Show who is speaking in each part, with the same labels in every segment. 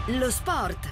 Speaker 1: Lo sport.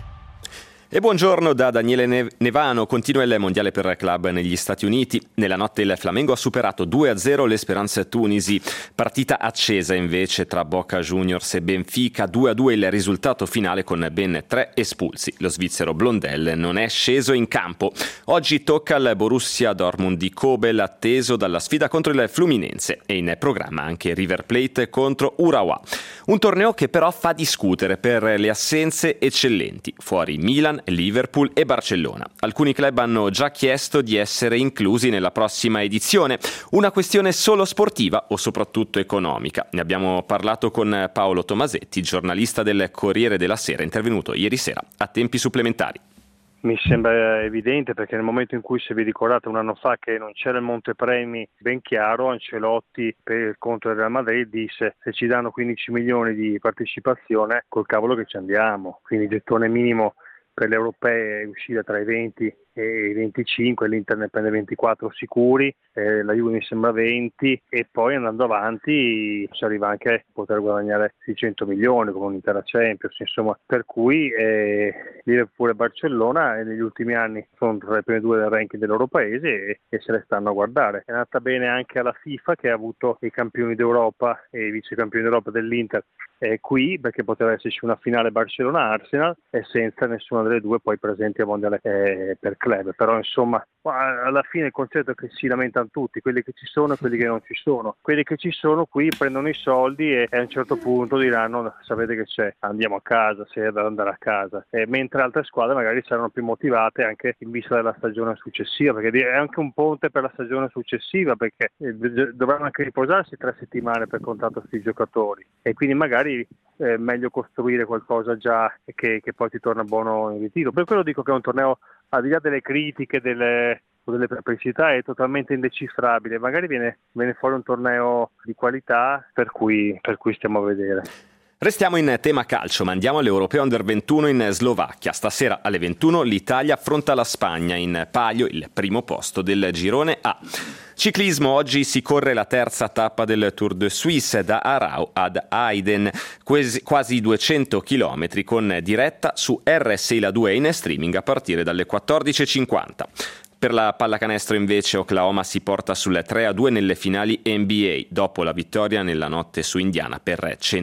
Speaker 2: E buongiorno da Daniele Nevano. Continua il mondiale per club negli Stati Uniti. Nella notte il Flamengo ha superato 2-0 l'Esperanza Tunisi. Partita accesa invece tra Boca Juniors e Benfica. 2-2 il risultato finale con ben 3 espulsi. Lo svizzero Blondel non è sceso in campo. Oggi tocca al Borussia Dortmund di Kobel, atteso dalla sfida contro il Fluminense. E in programma anche River Plate contro Urawa. Un torneo che però fa discutere per le assenze eccellenti. Fuori Milan, Liverpool e Barcellona. Alcuni club hanno già chiesto di essere inclusi nella prossima edizione. Una questione solo sportiva o soprattutto economica? Ne abbiamo parlato con Paolo Tomasetti, giornalista del Corriere della Sera, intervenuto ieri sera a tempi supplementari.
Speaker 3: Mi sembra evidente, perché nel momento in cui, se vi ricordate, un anno fa che non c'era il montepremi ben chiaro, Ancelotti per il conto del Real Madrid disse: se ci danno 15 milioni di partecipazione, col cavolo che ci andiamo. Quindi il gettone minimo per le europee è uscita tra i 20 e i 25, l'Inter ne prende 24 sicuri, la Juve mi sembra 20, e poi andando avanti si arriva anche a poter guadagnare 600 milioni come un'intera Champions, insomma, per cui Liverpool e Barcellona negli ultimi anni sono tra le prime due del ranking del loro paese e se le stanno a guardare. È andata bene anche alla FIFA, che ha avuto i campioni d'Europa e i vice campioni d'Europa dell'Inter qui, perché poteva esserci una finale Barcellona-Arsenal e senza nessuna delle due poi presenti al mondiale per club. Però insomma, alla fine il concetto è che si lamentano tutti, quelli che ci sono e quelli che non ci sono. Quelli che ci sono qui prendono i soldi e a un certo punto diranno: sapete che c'è, andiamo a casa, se è da andare a casa, mentre altre squadre magari saranno più motivate anche in vista della stagione successiva, perché è anche un ponte per la stagione successiva, perché dovranno anche riposarsi 3 settimane per contratto questi giocatori, e quindi magari è meglio costruire qualcosa già che poi ti torna buono in ritiro. Per quello dico che è un torneo, al di là delle critiche, delle perplessità, è totalmente indecifrabile. Magari viene fuori un torneo di qualità per cui stiamo a vedere.
Speaker 2: Restiamo in tema calcio, ma andiamo all'Europeo Under 21 in Slovacchia. Stasera alle 21 l'Italia affronta la Spagna, in palio il primo posto del girone A. Ciclismo, oggi si corre la terza tappa del Tour de Suisse da Arau ad Aiden, quasi 200 km con diretta su RSI La 2 in streaming a partire dalle 14.50. Per la pallacanestro invece Oklahoma si porta sul 3-2 nelle finali NBA dopo la vittoria nella notte su Indiana per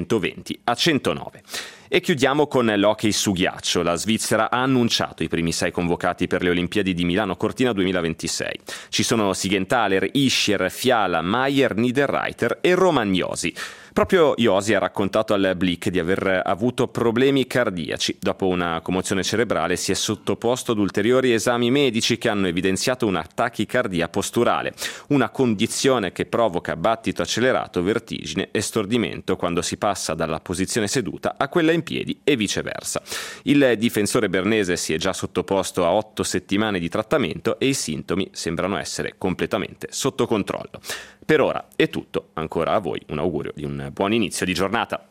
Speaker 2: 120-109. E chiudiamo con l'hockey su ghiaccio. La Svizzera ha annunciato i primi 6 convocati per le Olimpiadi di Milano Cortina 2026. Ci sono Sigenthaler, Ischier, Fiala, Maier, Niederreiter e Romagnosi. Proprio Josi ha raccontato al Blick di aver avuto problemi cardiaci. Dopo una commozione cerebrale si è sottoposto ad ulteriori esami medici che hanno evidenziato una tachicardia posturale, una condizione che provoca battito accelerato, vertigine e stordimento quando si passa dalla posizione seduta a quella in piedi e viceversa. Il difensore bernese si è già sottoposto a 8 settimane di trattamento e i sintomi sembrano essere completamente sotto controllo. Per ora è tutto, ancora a voi un augurio di un buon inizio di giornata.